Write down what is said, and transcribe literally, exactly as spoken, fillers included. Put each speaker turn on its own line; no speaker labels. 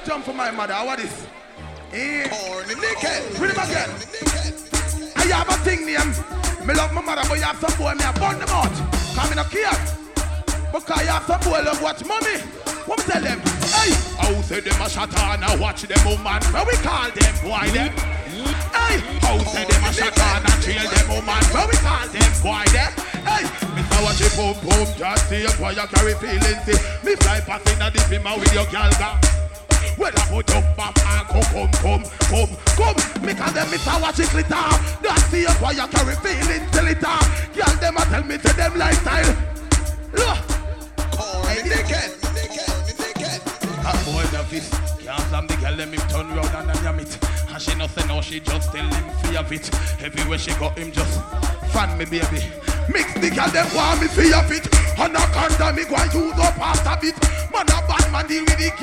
jump for my mother. What is? Eh?
Corny naked.
Read him again. I have a thing name. Me love my mother, but you have some boy, me I burn them out. Come in a care. Because you have some boy love watch mommy. What me tell them? Hey! How say them a shot on and watch them woman? Where we call them boy them? Hey! How say them a shot on and trail them woman? Where we call them boy them? Hey! Me say watch it boom boom, just see why you carry feelings. See. Me fly past in a dip him with your girl ga. Well I put up my and come come come come come. Me call them me say watch it glitter. Just see why you carry feelings till it up. Girl them a tell me say them lifestyle. Look!
Corny naked.
That boy the fist can't slam the girl, let him turn round and yam it. And she no say no, she just tell him fear of it. Everywhere she got him just fan me baby. Mix the girl, them want me fear of it. And I can't me go and use up half of it. Man a bad man deal with the